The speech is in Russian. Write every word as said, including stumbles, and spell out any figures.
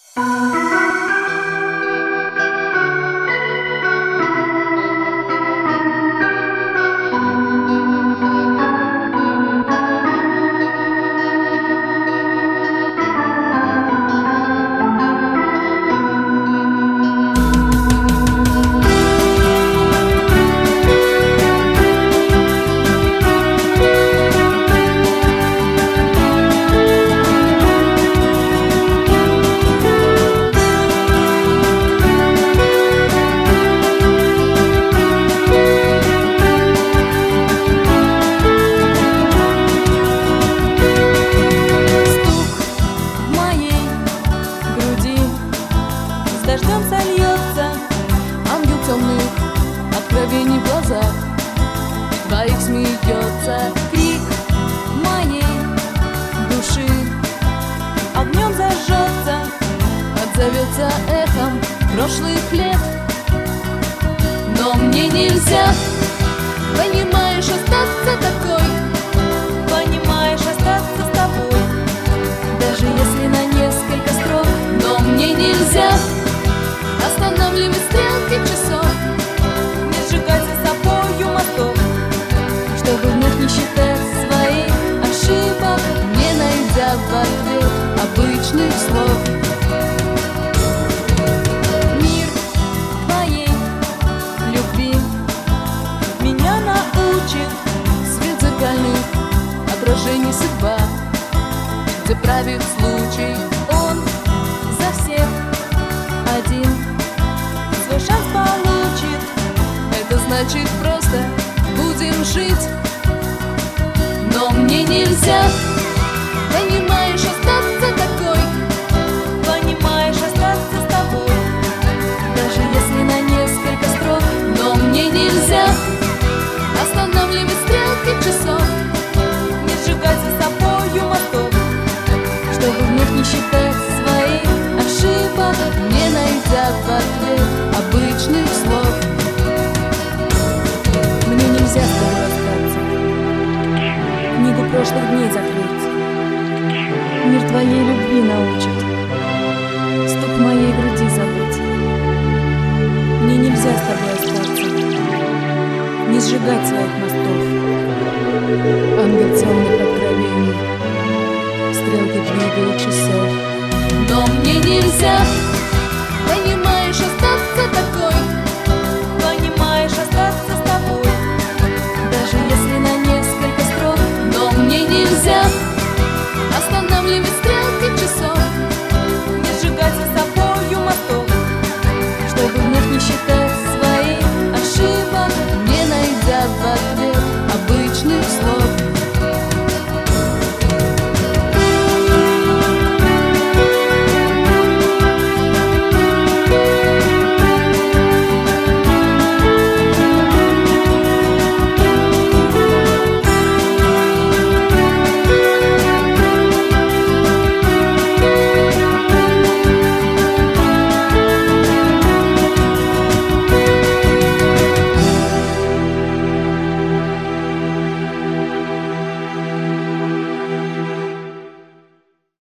Дождем сольется ангел темных откровений в глазах твоих смеется. Крик моей души огнем зажжется, отзовется эхом прошлых лет. Но мне нельзя, понимаешь, остаться такой, понимаешь, остаться с тобой, даже если на несколько строк. Но мне нельзя останавливать стрелки часов, не сжигать за собою мостов, чтобы вновь не считать своих ошибок, не найдя в ответ обычных слов. Мир твоей любви меня научит свет зеркальных отражений судьба, где правит случай, он за всех один свой шанс получит. Это значит просто будем жить. Но мне нельзя, понимаешь, остаться такой, понимаешь, остаться с тобой, даже если на несколько строк. Но мне нельзя останавливать стрелки часов, не сжигать за собою мостов, чтобы вновь не считать своих ошибок, не найдя в ответ обычных слов. Мне нельзя с тобой остаться, книгу прошлых дней закрыть. Мир твоей любви научит стук моей груди забыть. Мне нельзя с тобой остаться, не сжигать своих мостов. Ангел темных откровений, стрелки двигают часов. Но мне нельзя, понимаешь,